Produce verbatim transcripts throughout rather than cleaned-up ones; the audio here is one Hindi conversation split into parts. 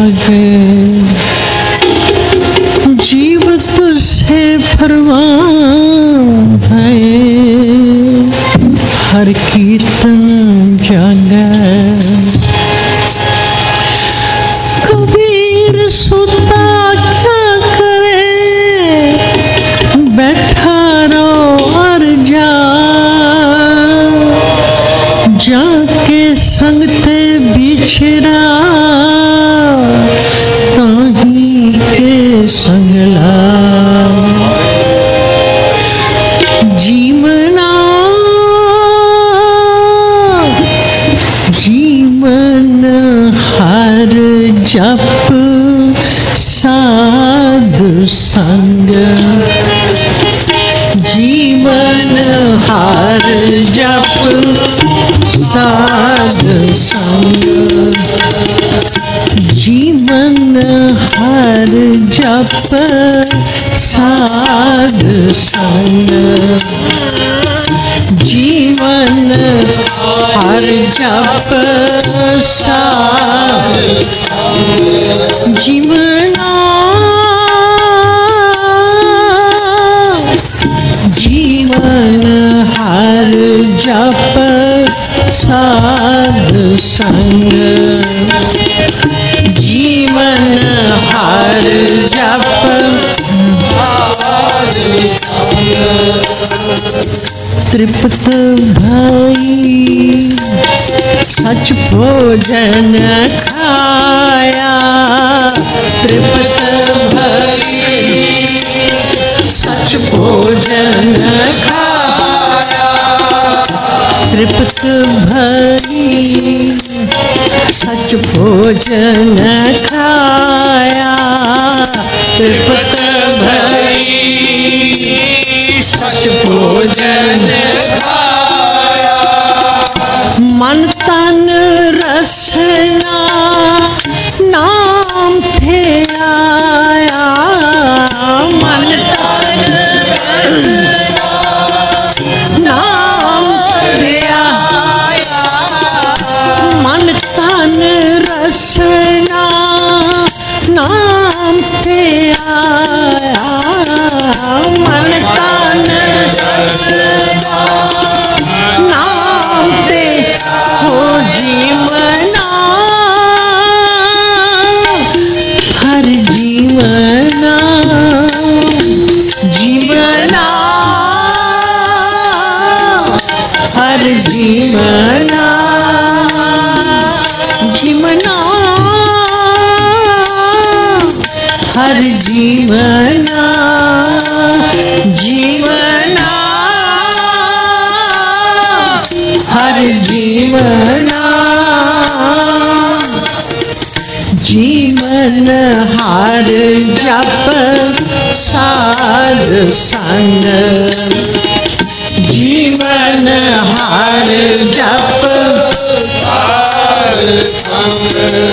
लागे, जीवत से फरमान है, हर कीर्तन जागे। कबीर सुता क्या करे, बैठा रो और जा, जाके संगते बिछड़ा, ताही के संगला। जीवना जीवन हर जप साधु संग, जीवन हर जप साधु संग, जीवन हर जप साधु संग, जीवन हर जप साधु संग। जीवना जीवन हर जप साधु संग, जीवन हर जप साधु संग। तृप्त भाई सच भोजन खाया, तृप्त भाई सच भोजन खाया, तृप्त भाई सच भोजन खाया, तृप्त भाई सच भोजन खाया। मन तन रसना नाम थे आया, मन तन नाम थे आया, मन तन रसना नाम थे आया, मन तन रसना नाम थे हो जीवना, हर जीवना जीवना हर जीवना, जीवना हर जीवना, जीवना हर जीवना, जीवन हर जप साधु संग, जीवन हर जप साधु संग।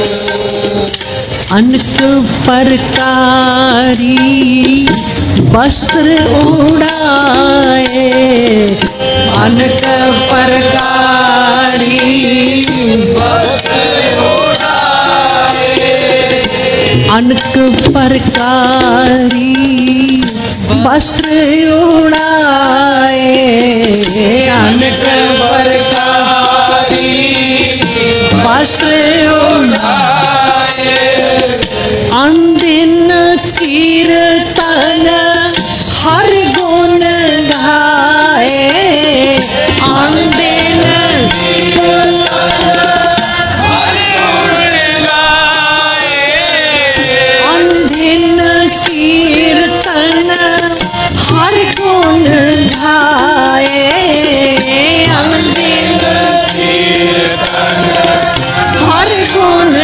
अनेक प्रकारी वस्त्र उड़ाए, अनेक प्रकारी वस्त्र उड़ाए, अनेक प्रकारी वस्त्र उड़ाए, अनेक प्रकारी वस्त्र उड़ाए। अनदिन कीर्तन हर गुण गाए, अनदिन हर गुण गाए, अनदिन कीर्तन हर गुण गाए, अनदिन कीर्तन हर गुण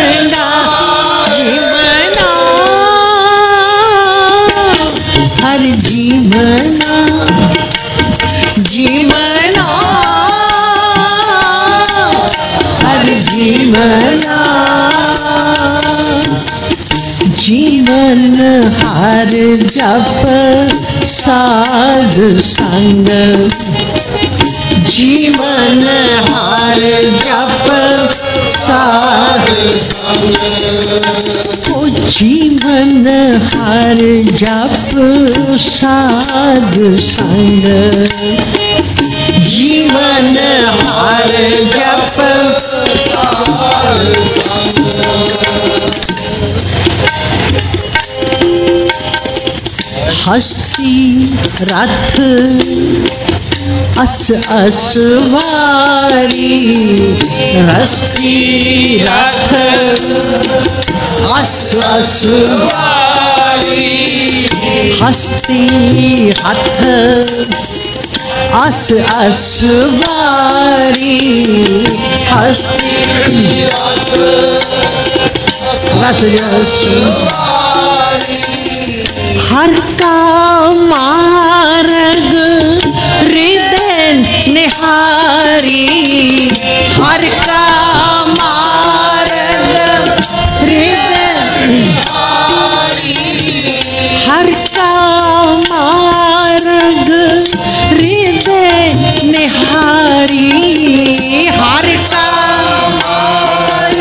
हर जीवना, जीवना हर जीवना, जीवन हर जप साधु संग, जीवन हर जप साधु संग। हर जप साध संग, जीवन हर जप साध संग। हस्ती रथ अस असवारी, हस्ती रथ अस असवारी, हस्ती हथ अस असवारी, हस्ती रथ रथ असवारी। हर का मार्ग हृदय निहारी, हर का मार्ग हृदय निहारी, हर का मार्ग हृदय निहारी, हर का मार्ग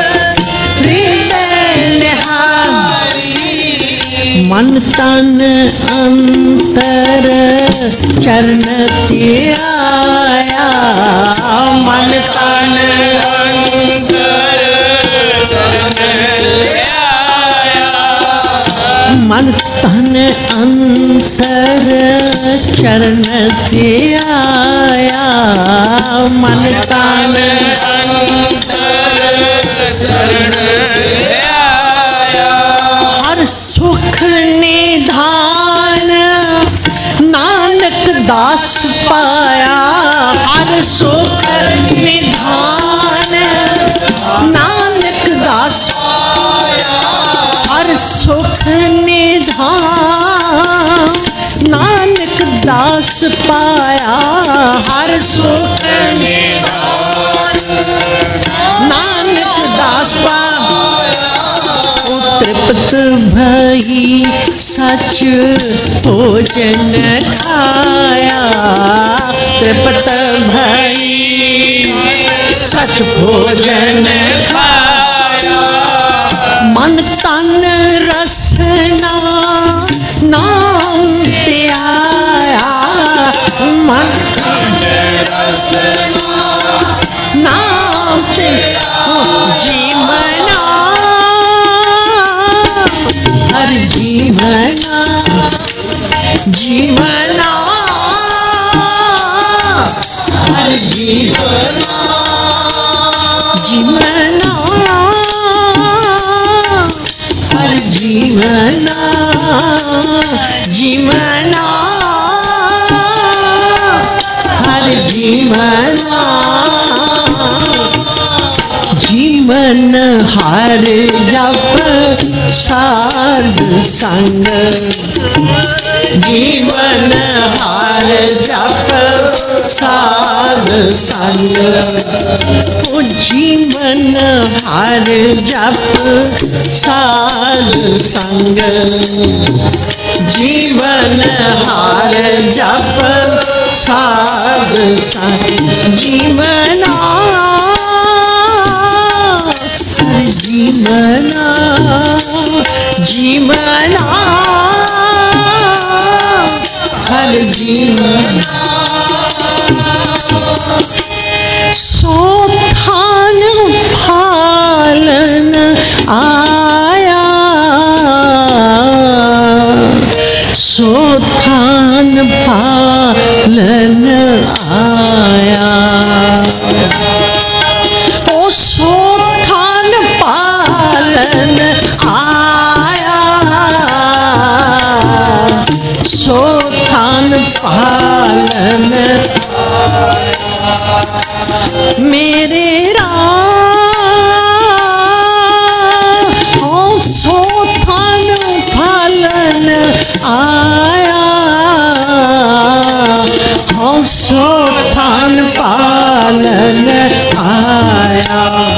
हृदय निहारी। मन तन अंतर चरण आया, मन तन अंतर चरण आया, मन तन अंतर चरण आया, मन तन अंतर चरण आया। हर सुख निधान नानक दास पाया, हर सुख निधान नानक दास पाया, हर सुख निधान नानक दास पाया, हर सुख निधान नानक दास पाया। तृप्त भई सच भोजन खाया, तृप्त भई सच भोजन खाया। मन तन रसना नाम त्याया, मन तन रसना नाम जीवना हर जीवना जीवना हर जीवना जीवना हर जीवना जीवना हर जीवना जीवन हर जप साध संग, जीवन हर जप साध संग, ओ जीवन हर जप साध संग, जीवन हर जप साध संग, जीवना जीवना जीवना हर जीवना। सोथान फालन आया, सोथान फालन आया, ओ सोथान पालन आया, सोथान पालन मेरे राम, ओ सोथान पालन आया, ओ सोथान पालन आया।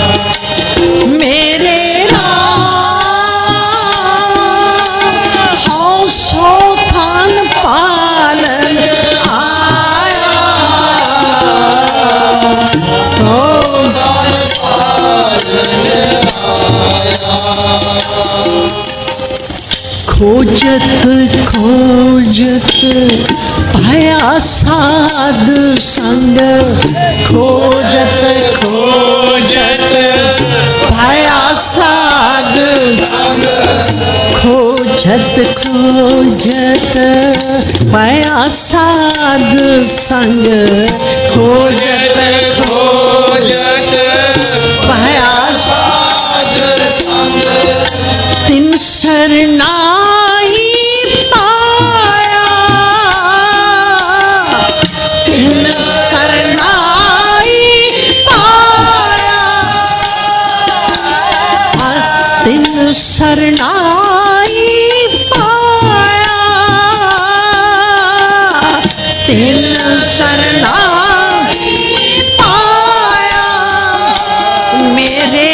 मेरे राम ओ सोथान पालन आया, ओ खोजत खोजत पाया साध संग, खोजत खोजत पाया साध संग, खोजत खोजत पाया साध संग, खोजत खोजत पाया साध संग, तिन शरणाई पाया, तिन शरणाई पाया, तिन शरणाई पाया, तिन शरणाई पाया, मेरे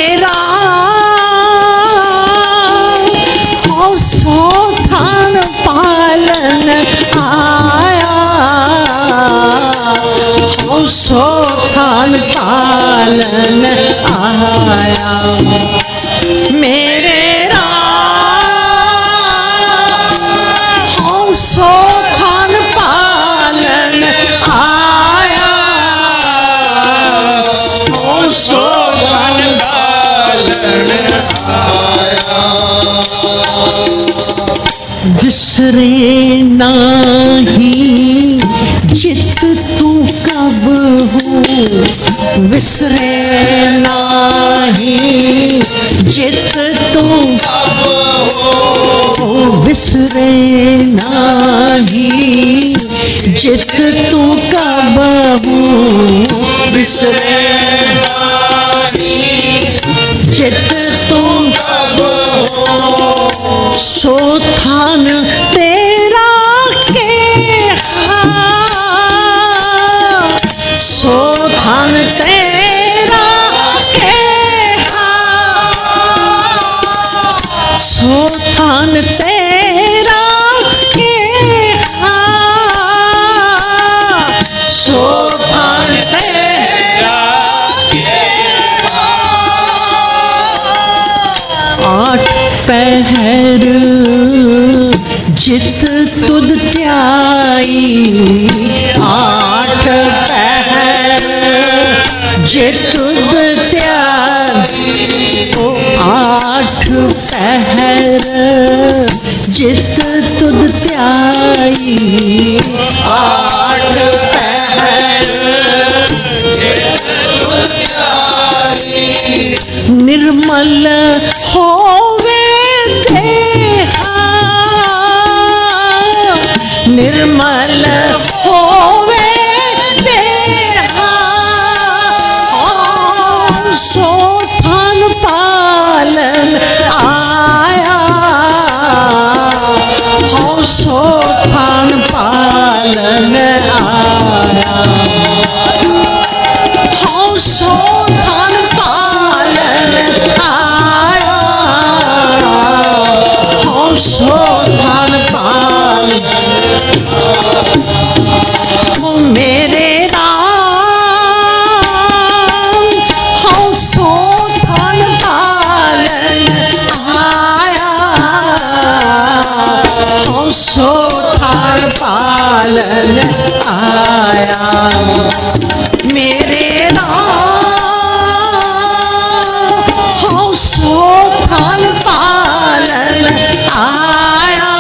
थान पालन आया, हो सो थान पालन आया, मेरे राम हो सो थान पालन आया, हो सो थान पालन आया, विसरे नाही चित तू कब हो, विसरे नाही चित तू कब हो, विसरे नाही चित तू कब हो, विसरे नाही चित तू कब हो, सो थान तेरा के हाँ, सो थान तेरा के हाँ, सो थान तेरा के हाँ, सो थान तेरा के हाँ, आठ पहर जित तुद त्याई, आठ पहर जित तुद त्याई, ओ आठ पहर जित तुद त्याई, आठ पहर जित तुद त्याई, निर्मल होवे निर्मल होवे देहा, सो थान पालन आया, हो सो थान पालन आया, हो सो थान पालन आया, हो सो थान पालन, मेरे राम हो सो थान पालन आया, हो सो थान पालन आया, मेरे राम हो सो थान पालन आया,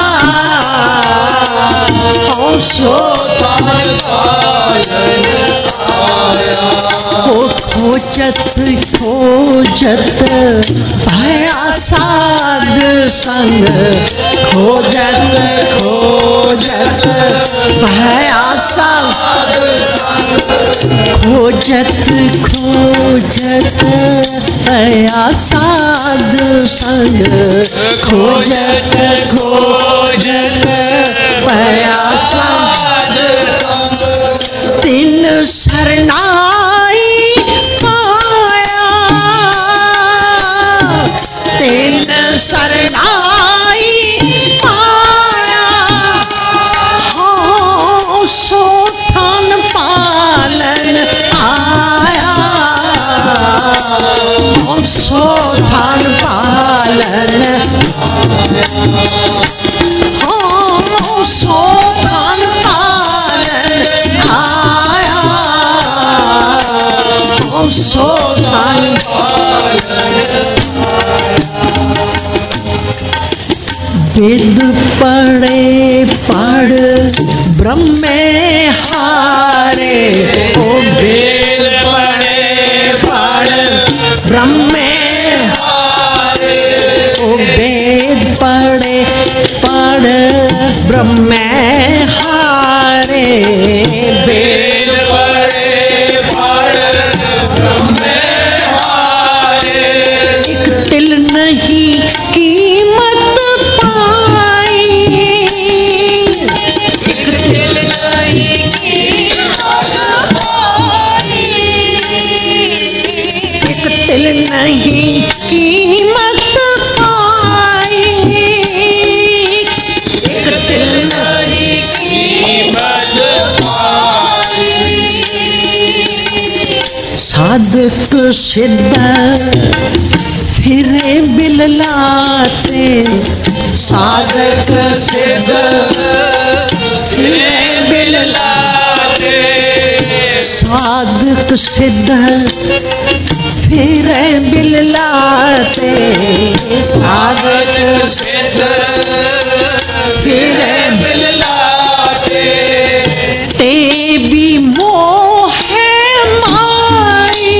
हो सो थान पालन आया, हो खोजत खोजत पाया साध संग, खोजत खोजत पाया साध संग, खोजत खोजत पाया साध संग, खोजत खोजत पाया साध संग, तिन शरणाई पाया, तिन शरणाई पाया, हो सो थान पालन आया, हो सो थान पालन आया, वेद पढ़े पढ़ ब्रह्म हारे, ओ वेद पढ़े पढ़ ब्रह्म हारे, ओ वेद पढ़े पढ़ ब्रह्म हारे, वेद पढ़े पढ़ ब्रह्म हारे, एक तिल नहीं कीमत पाई, एक तिल नहीं कीमत पाई, एक तिल नहीं कीमत पाई, एक तिल नहीं कीमत पाई। साधक सिद्ध फिरे बिललाते, साधक सिद्ध फिरे बिललाते, साधक सिद्ध फिरे बिललाते, साधक सिद्ध फिरे बिललाते, ते भी मोह माई,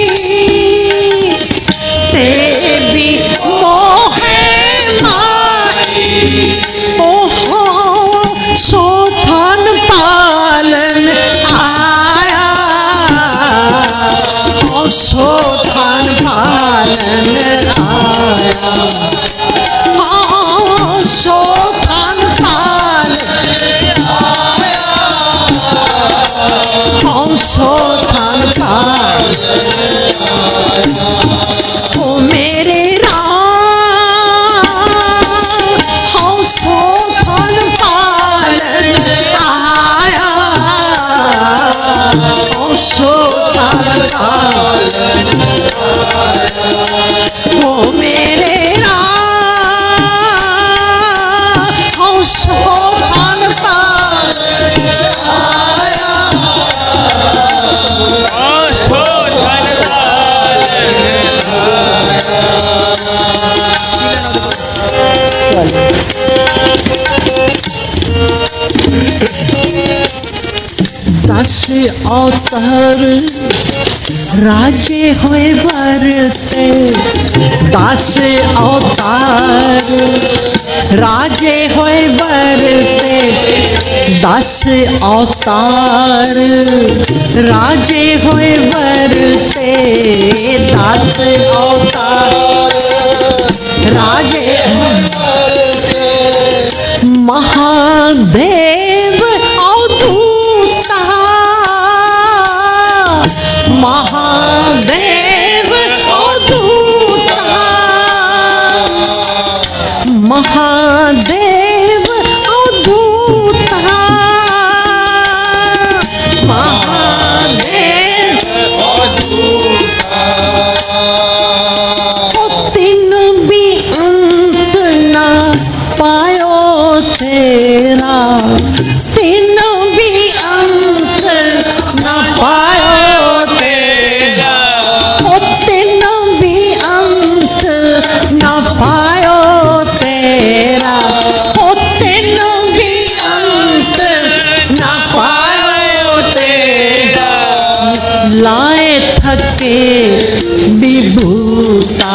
ते भी मोह माई, ओहो सो थान पालन आया, ओ सो थान पालन आया, ओ सो थान पालन आया, ओ सो थान पालन आया, ओ मेरे राम हो सो थान पालन आया, ओ सो थान पालन आया, ओ मेरे राम हो सो थान पालन आया, ओ सो थान पालन दस अवतार राजे होए बरते, दस अवतार राजे होए बरते, दस अवतार राजे होए बरते, दस अवतार राजे महादेव अवधूता, महादेव अवधूता, महादेव अवधूता, महादेव अवधूता, तीन भी अंत ना पायो तेरा, तीन भी अंत ना पायो तेरा, ओ तीन भी अंत ना पायो तेरा, ओ तीन भी अंत ना पायो तेरा, लाए थके विभूता,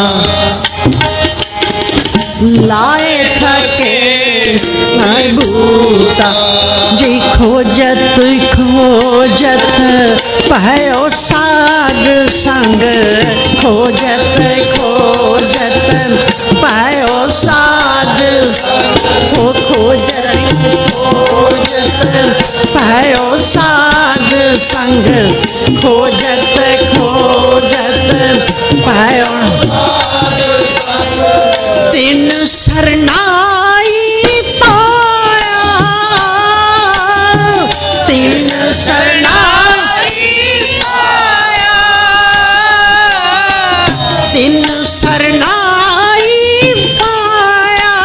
लाए थके विभूता, जी खोजत खोजत भयो साध संग, खोजत खोजत भयो साध, ओ खोजत खोजत भयो साध संग, खोजत खोजत भयो तीन शरणाई पाया, तीन शरणाई पाया, तीन शरणाई पाया,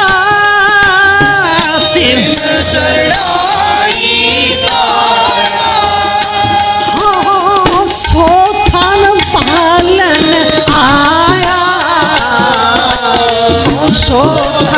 तीन शरणाई पाया, हो सो थान पालन आया, सो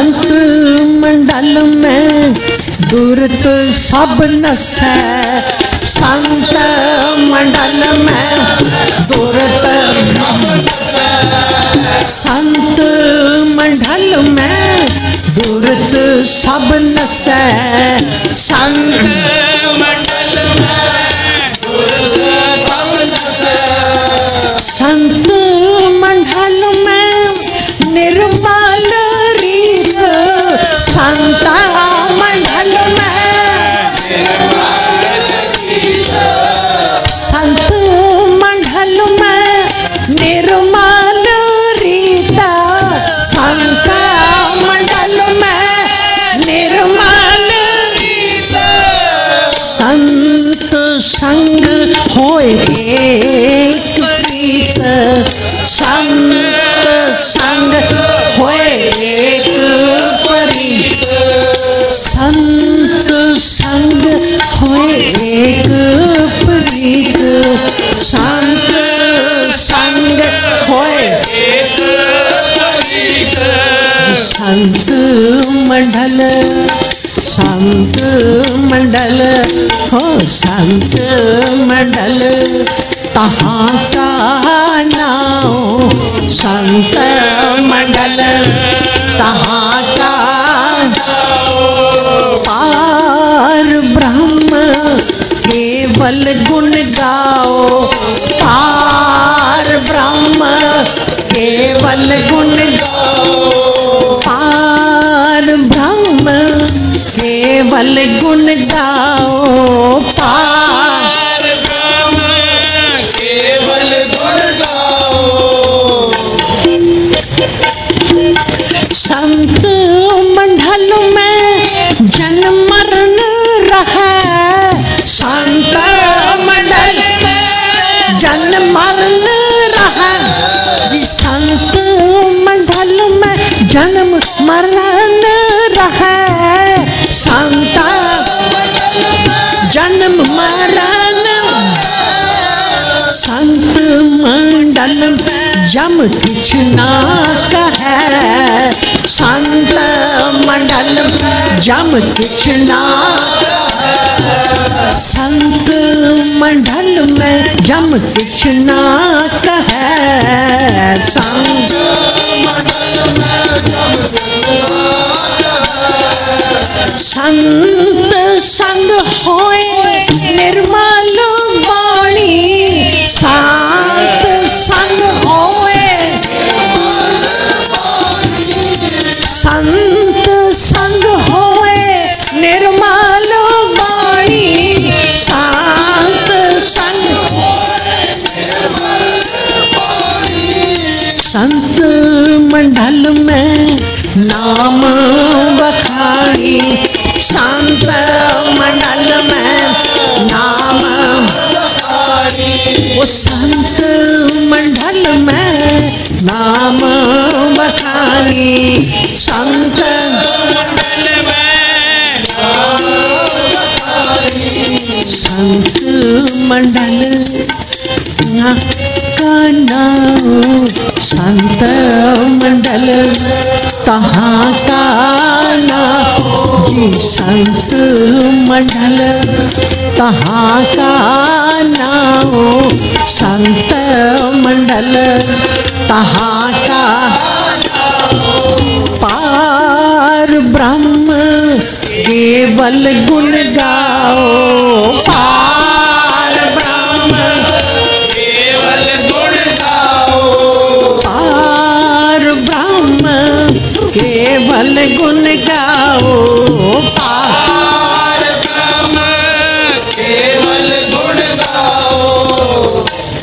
संत मंडल में दूरत सब नसै, संत मंडल में दूरत सब नसै, संत मंडल में दूरत सब नसै, संत मंडल में दूरत सब नसै, संत मंडल में निर्मल रीत, संत मंडल में संत मंडल में निर्मल रीत, संत मंडल में निर्मल रीत, संत संग होए एक प्रीत, संत संग होए एक प्रीत, संत संग होए एक प्रीत, संत संग होए एक प्रीत, संत मंडल संत मंडल हो संत मंडल तहाँ का नाम, संत मंडल तहाँ का पार ब्रह्म केवल गुण गाओ, पार ब्रह्म केवल गुण गाओ, पार ब्रह्म केवल गुण गाओ, पार ब्रह्म केवल गुण गाओ, संत मंडल में जन्म मरण रहे, संत मंडल में जन्म मरण रहे, संत मंडल में जन्म मरण रहे, संत जन्म मरण, संत मंडल में जम किछ ना कहे, संत मंडल में जम किछ ना कहे, संत मंडल में जम किछ ना कहे, संत मंडल में जम किछ ना कहे, संत संग होए निर्मल वाणी, संत संग होए संत संग होए निर्मल वाणी, संत संग संत मंडल में नाम बखानी, संत मंडल में नाम बखानी, वो संत मंडल में नाम बखानी, संत मंडल में नाम बखानी, संत मंडल का नाम, संत मंडल कहाँ का नाम जी, संत मंडल कहाँ का नाम, संत मंडल कहाँ का पार ब्रह्म केवल गुण गाओ, पार ब्रह्म केवल गुण गाओ, पार ब्रह्म केवल गुण गाओ, पार ब्रह्म केवल गुण गाओ,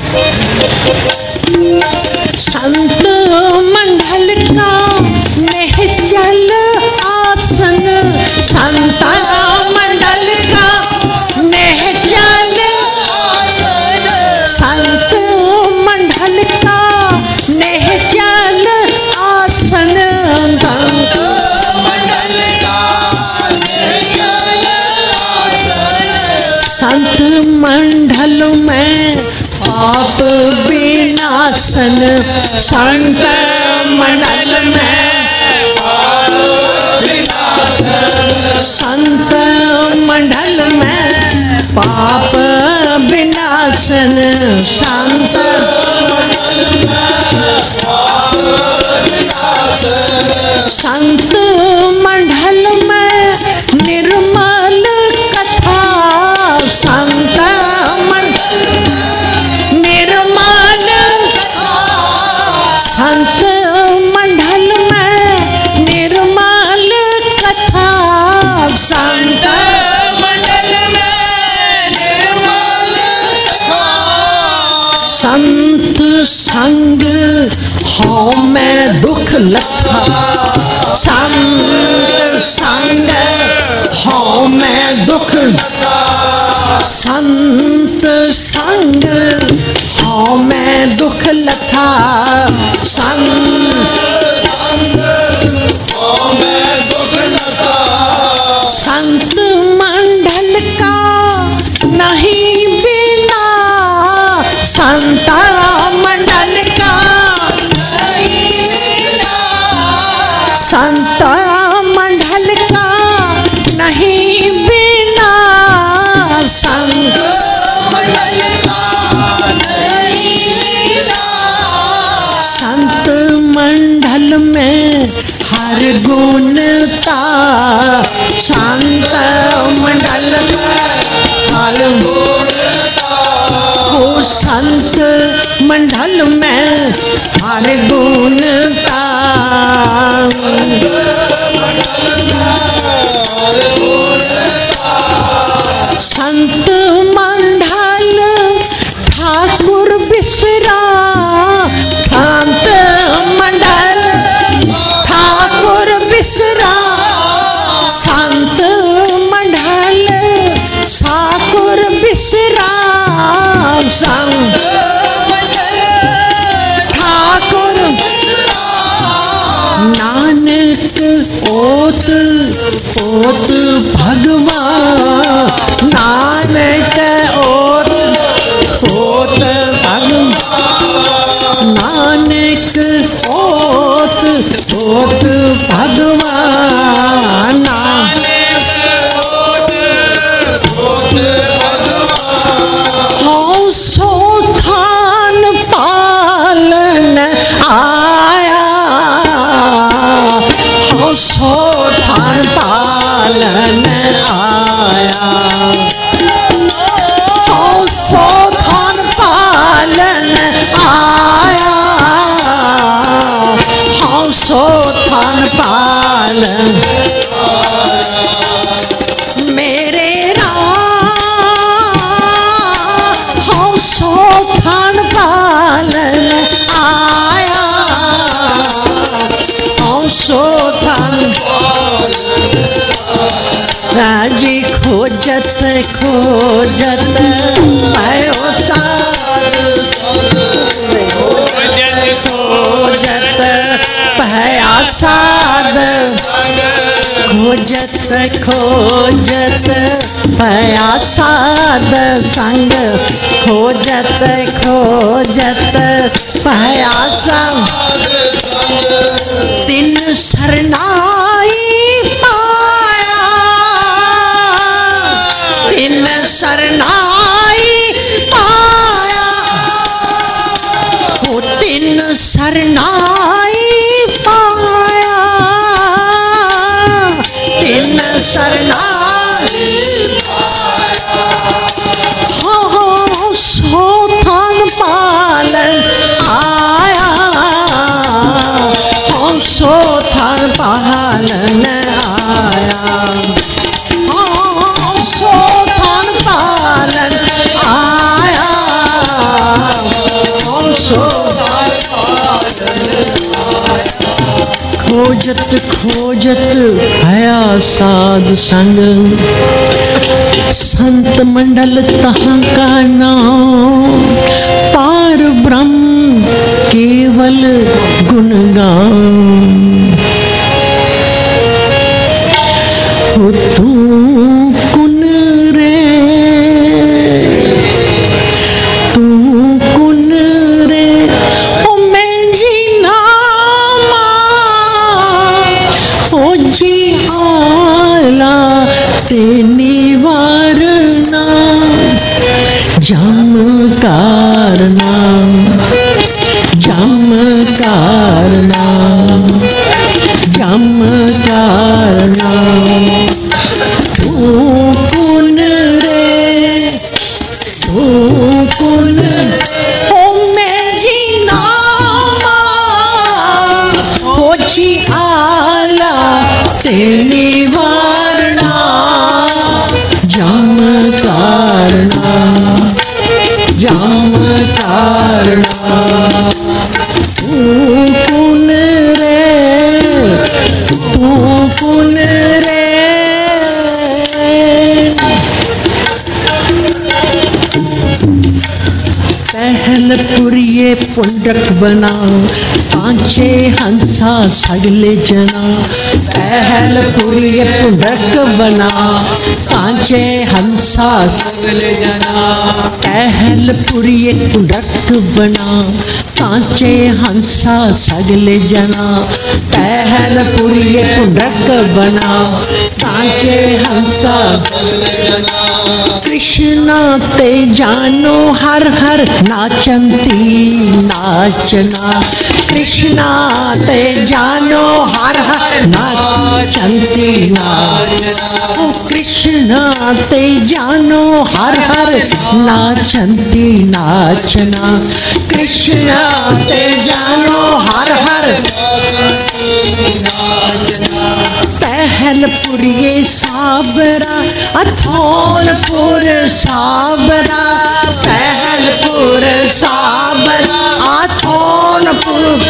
संत मंडल का निश्चल आसन, संत मंडल का निश्चल आसन, संत मंडल का निश्चल आसन, संत मंडल का निश्चल आसन, संत मंडल में पाप विनाशन, संत मंडल में पाप में पाप विनाशन संत संत मंडल में निर्मल कथा संत निर्मल संत मंडल में निर्मल कथा संत मंडल में निर्मल कथा संत संग हो मैं दुख लथा संत संग हो मैं दुख संत संग हो मैं दुख लथा संत हो मैं दुख लथा संत मंडल का नहीं बिना संत मंडल का संत मंडल का नहीं बिना संत मंडल का नहीं बिना संत मंडल में हर गुण था संत मंडल में हर गुण था हो संत मंडल में हर गुण था संत मंडल ठाकुर बिसरा संत मंडल ठाकुर बिसरा संत मंडल ठाकुर बिसरा संत ठाकुर नानक ओत ओत भगवान नानक ओत ओत भगवान नानक ओत ओत भगवान नानक ओत ओत भगवान हो सो थान पालन आया हो सो थान पालन आया हो सो थान पालन आया हो सो थान पालन मेरे राम हो सो थान पालन आया हो सो थान राजी खोजत खोजत पायो साध खोजत खोजत पाया साध खोजत खोजत पाया साध संग खोजत खोजत पाया संग तिन शरणाई पाया तिन शरणाई पाया हो तिन शरणाई पाया तिन शरणाई हो हो सो थान पालन आया हो सो थान पालन आया हो सो थान पालन आया हो सो खोजत खोजत आया साध संग संत मंडल तहाँ का नाम पार ब्रह्म केवल गुणगान तू कुन रे तू कुन रे ओ मैं जी नामा ओ जी आला तेनी वार कारना जम कारना तू कुन रे तू कुन ओ मैं जी नामा होची आला तेरी वारना जम कारना जम कारना तू कुन रे तू कुन रे पहलपुरिये पुंडक बना पांचे हंसा सगले जना पहलपुरिये पुंडक बना पांचे हंसा सगले जना पहलपुरिये पुंडक बना पांचे हंसा सगले जना पहलपुरिये पुंडक बना पांचे हंसा सगले जना कृष्णा ते जानो हर हर नाचंती नाचना कृष्णा ते जानो हर हर नाचंती नाचना कृष्णा ते जानो हर हर नाचंती नाचना कृष्णा ते जानो हर हर पहलपुरिये साबरा अथौलपुर साबरा पहलपुर साबरा अथौलपुर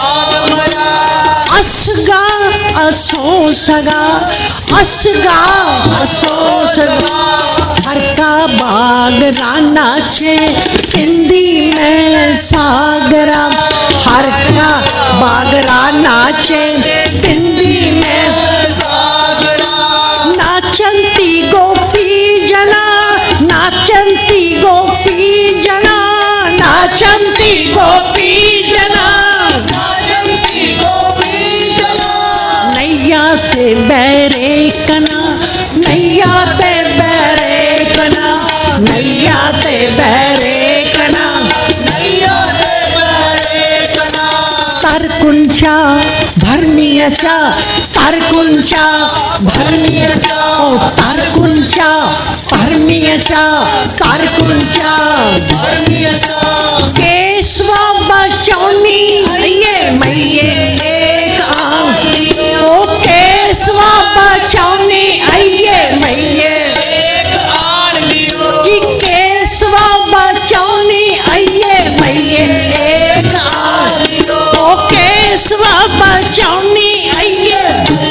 असगा असो सगा असगा असो सगा हर का बाग राना छे हिंदी में सागरा हर का बाग राना छे हिंदी में सागरा नाचंती गोपी जना नाचंती गोपी जना नाचंती गोपी जना नाचंती गोपी जना नैया से बैरे कना नैया ते बैरे कना नैया ते बैरे कना नैया ते बैरे कना तरकुंचा भरनियाचा तरकुंचा भरनियाचा ओ तरकुंचा भरनियाचा तरकुंचा भरनियाचा केशवा बचौनी ये मैये एक आंगली ओ केशवा बचौनी ये मैये एक आंगली जी केशवा बचौनी ये मैये एक आंगली ओ केशवा बचौनी ये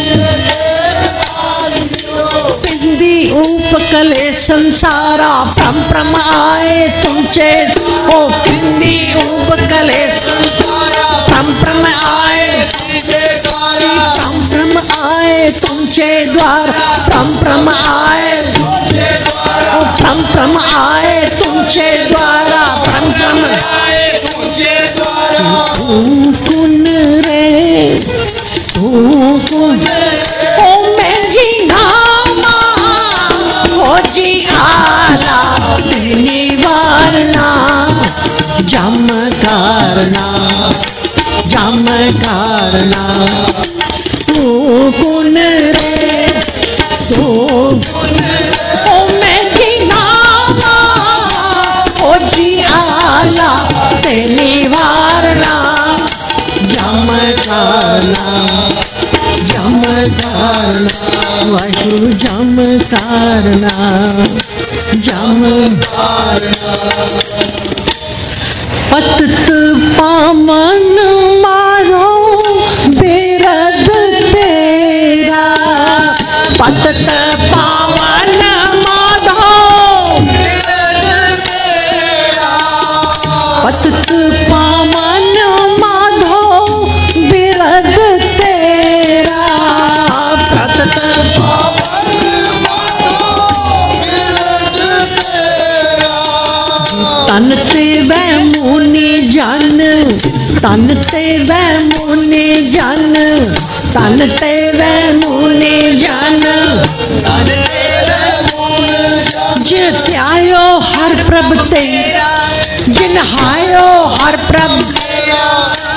पिंदी उपकले संसारा प्रम प्रम आए तुमचे ओ पिंदी उपकले संसारा प्रम प्रम आए प्रम प्रम आए तुमचे द्वार प्रम प्रम आए ओ प्रम प्रम आए तुमचे द्वारा प्रम प्रम आए तुमचे द्वारा तू कुन रे तू कुन ओ मैं जी नामा हो जी आला तेरी वारना जम करना जम करना तू कुन रे तू ओ मैं जी नामा हो जी आला तेरी वारना जम करना जम करना वाहिगुरु जम करना जम करना पतित पावन मारो बेरद तेरा पतित पावन माधो बेरद तेरा पतित पावन माधो बेरद तेरा पतित तन ते वह मुनि जन तन ते वह मुनि जन तन ते वह मुनि जन जिन त्यायो हर प्रभ तेरा जिन हायो हर प्रभ तेरा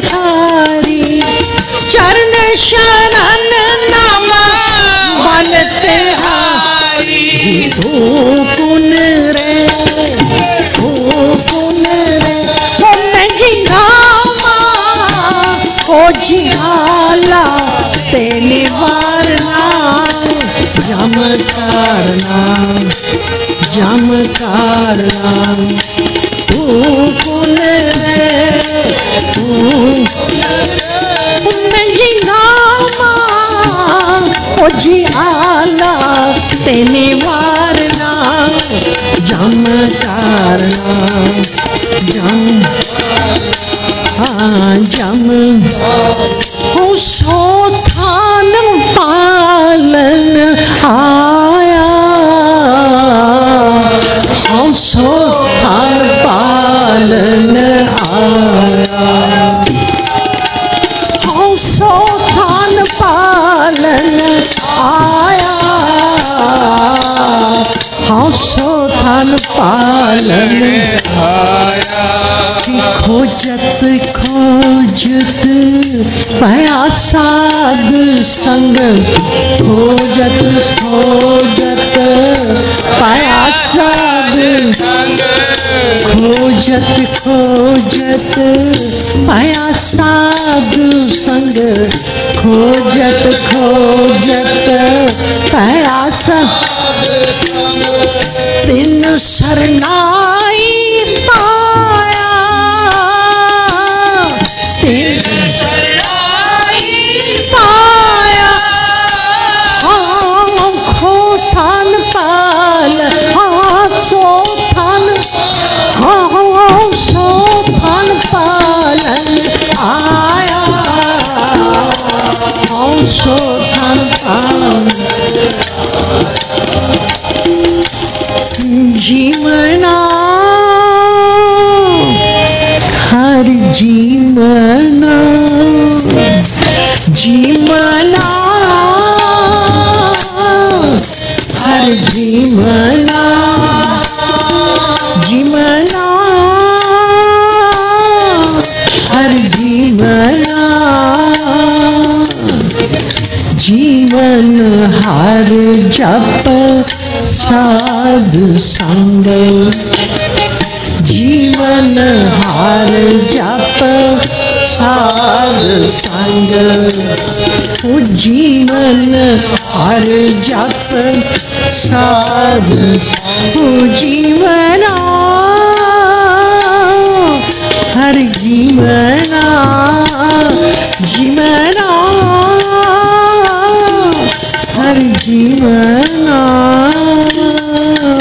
जिहाला ते निवारना जम करना जम करना तू कुल रे तू जी नामा ओ जिहाला ते निवारना जम करना जम हाँ जम हो सो थान पालन आया हम सो थान पालन आया हम सो थान पालन आया हम सो थान पालन आया खोजत खोजत पाया साध संग खोजत खोजत पाया साध खोजत खोजत पाया साध संग खोजत खोजत पाया साध तीन शरणाई पाया तीन शरणाई पाया हम खोथान पाल हम सोथान हम सोथान पालन आया हम सोथान पालन जीवना हर जीवना जीवना हर जीवना जीवना हर जीवना जीवन हर जप साध संग जीवन हार जप साध संग जीवन हार जप साध जीवना हर जीवना जीवना हर जीवना